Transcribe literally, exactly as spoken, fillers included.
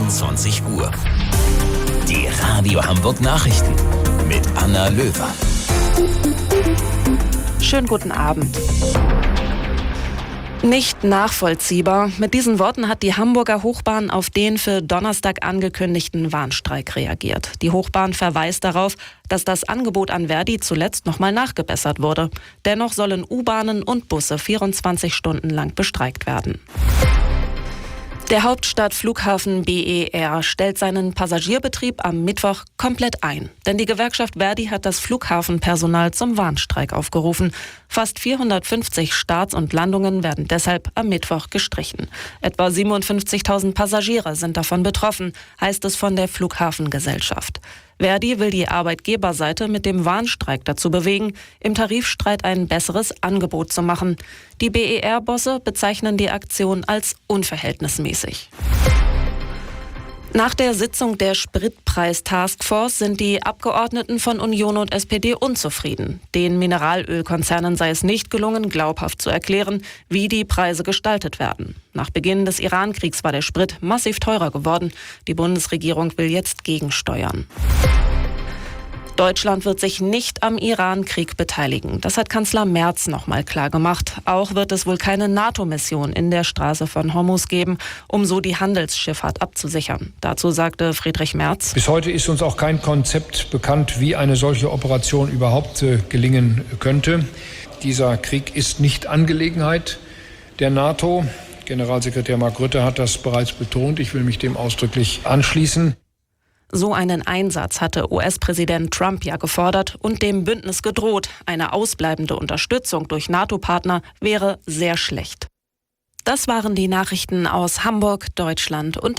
zweiundzwanzig Uhr. Die Radio Hamburg Nachrichten mit Anna Löwer. Schönen guten Abend. Nicht nachvollziehbar. Mit diesen Worten hat die Hamburger Hochbahn auf den für Donnerstag angekündigten Warnstreik reagiert. Die Hochbahn verweist darauf, dass das Angebot an Verdi zuletzt nochmal nachgebessert wurde. Dennoch sollen U-Bahnen und Busse vierundzwanzig Stunden lang bestreikt werden. Der Hauptstadtflughafen B E R stellt seinen Passagierbetrieb am Mittwoch komplett ein. Denn die Gewerkschaft Verdi hat das Flughafenpersonal zum Warnstreik aufgerufen. Fast vierhundertfünfzig Starts und Landungen werden deshalb am Mittwoch gestrichen. Etwa siebenundfünfzigtausend Passagiere sind davon betroffen, heißt es von der Flughafengesellschaft. Verdi will die Arbeitgeberseite mit dem Warnstreik dazu bewegen, im Tarifstreit ein besseres Angebot zu machen. Die B E R-Bosse bezeichnen die Aktion als unverhältnismäßig. Nach der Sitzung der Spritpreis-Taskforce sind die Abgeordneten von Union und S P D unzufrieden. Den Mineralölkonzernen sei es nicht gelungen, glaubhaft zu erklären, wie die Preise gestaltet werden. Nach Beginn des Iran-Kriegs war der Sprit massiv teurer geworden. Die Bundesregierung will jetzt gegensteuern. Deutschland wird sich nicht am Iran-Krieg beteiligen. Das hat Kanzler Merz nochmal klargemacht. Auch wird es wohl keine NATO-Mission in der Straße von Hormuz geben, um so die Handelsschifffahrt abzusichern. Dazu sagte Friedrich Merz: Bis heute ist uns auch kein Konzept bekannt, wie eine solche Operation überhaupt äh, gelingen könnte. Dieser Krieg ist nicht Angelegenheit der NATO. Generalsekretär Mark Rutte hat das bereits betont. Ich will mich dem ausdrücklich anschließen. So einen Einsatz hatte U S-Präsident Trump ja gefordert und dem Bündnis gedroht. Eine ausbleibende Unterstützung durch NATO-Partner wäre sehr schlecht. Das waren die Nachrichten aus Hamburg, Deutschland und